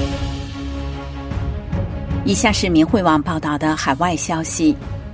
以下是明慧网报道的海外消息。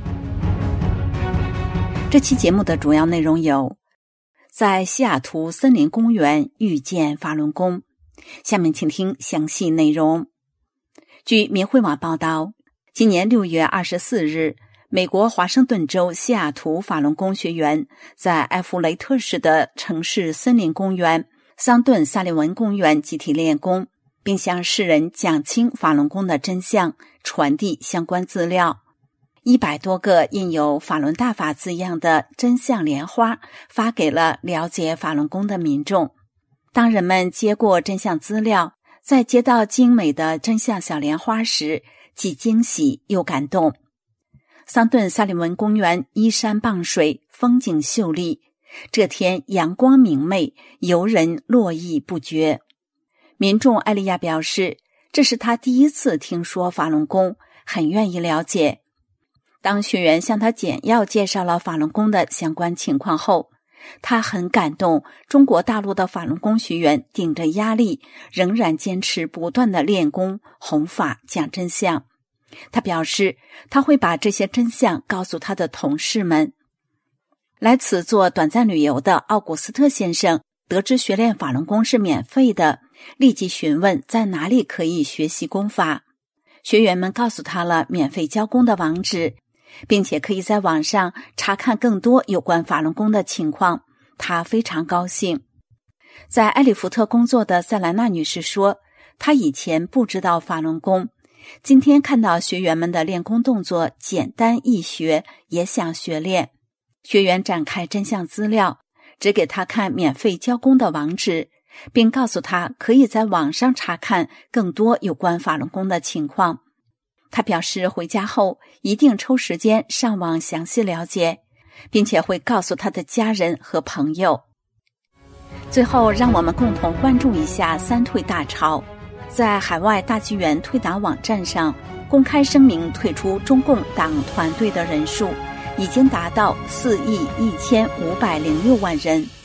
这期节目的主要内容有：在西雅图森林公园遇见法轮功。下面请听详细内容。据明慧网报道，今年6月24日，美国华盛顿州西雅图法轮功学员在埃弗雷特市的城市森林公园桑顿萨利文公园集体练功，并向世人讲清法轮功的真相，传递相关资料。100多个印有法轮大法字样的真相莲花发给了了解法轮功的民众。当人们接过真相资料，在接到精美的真相小莲花时，既惊喜又感动。桑顿萨利文公园依山傍水，风景秀丽，这天阳光明媚，游人络绎不绝。民众艾利亚表示，这是他第一次听说法轮功，很愿意了解。当学员向他简要介绍了法轮功的相关情况后，他很感动中国大陆的法轮功学员顶着压力，仍然坚持不断的练功、弘法、讲真相。他表示，他会把这些真相告诉他的同事们。来此做短暂旅游的奥古斯特先生得知学练法轮功是免费的，立即询问在哪里可以学习功法。学员们告诉他了免费教功的网址，并且可以在网上查看更多有关法轮功的情况，他非常高兴。在埃里福特工作的塞兰娜女士说，她以前不知道法轮功，今天看到学员们的练功动作简单易学，也想学练。学员展开真相资料，只给她看免费教功的网址，并告诉她可以在网上查看更多有关法轮功的情况。他表示回家后一定抽时间上网详细了解，并且会告诉他的家人和朋友。最后，让我们共同关注一下三退大潮。在海外大纪元退党网站上公开声明退出中共党团队的人数已经达到4.1506亿人。